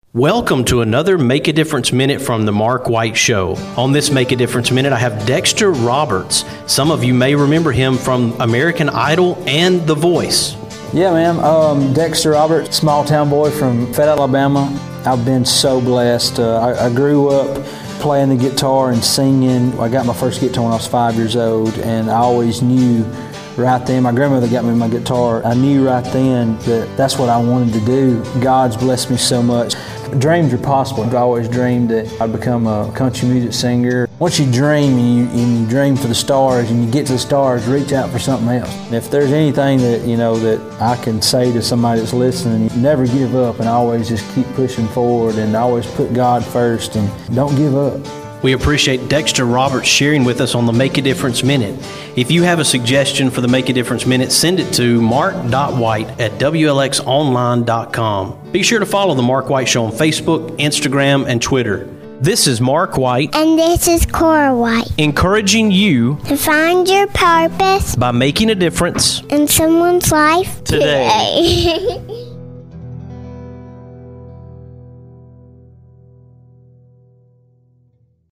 Welcome to another Make a Difference Minute from the Mark White Show. On this Make a Difference Minute, I have Dexter Roberts. Some of you may remember him from American Idol and The Voice. Yeah, man. Dexter Roberts, small town boy from Fayette, Alabama. I've been so blessed. I grew up playing the guitar and singing. I got my first guitar when I was 5 years old, and I always knew right then, my grandmother got me my guitar. I knew right then that that's what I wanted to do. God's blessed me so much. Dreams are possible. I've always dreamed that I'd become a country music singer. Once you dream and you dream for the stars and you get to the stars, reach out for something else. And if there's anything that, that I can say to somebody that's listening, never give up and always just keep pushing forward and always put God first and don't give up. We appreciate Dexter Roberts sharing with us on the Make a Difference Minute. If you have a suggestion for the Make a Difference Minute, send it to mark.white@WLXonline.com. Be sure to follow The Mark White Show on Facebook, Instagram, and Twitter. This is Mark White. And this is Cora White. Encouraging you to find your purpose by making a difference in someone's life today.